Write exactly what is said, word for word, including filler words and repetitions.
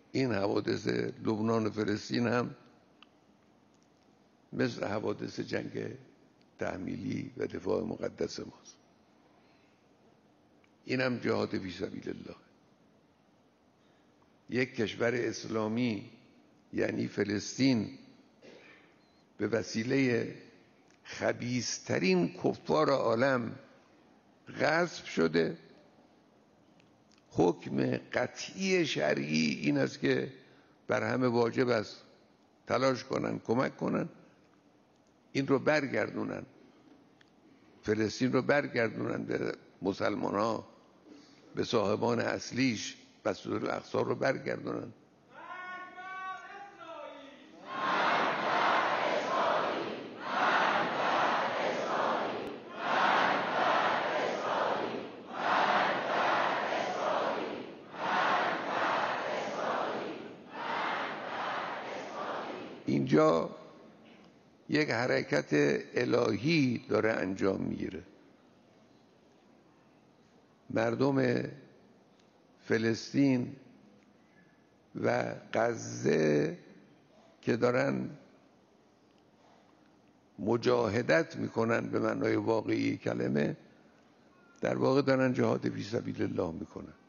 این حوادث لبنان و فلسطین هم مثل حوادث جنگ تحمیلی و دفاع مقدس ماست. این هم جهاد فی سبیل الله. یک کشور اسلامی یعنی فلسطین به وسیله خبیث‌ترین کفار عالم غصب شده. حکم قطعی شرعی این است که بر همه واجب است تلاش کنن، کمک کنن، این رو برگردونن، فلسطین رو برگردونن به مسلمان ها، به صاحبان اصلیش، مسجدالاقصی رو برگردونن. اینجا یک حرکت الهی داره انجام میگیره. مردم فلسطین و غزه که دارن مجاهدت میکنن به معنای واقعی کلمه، در واقع دارن جهاد فی سبیل الله میکنن.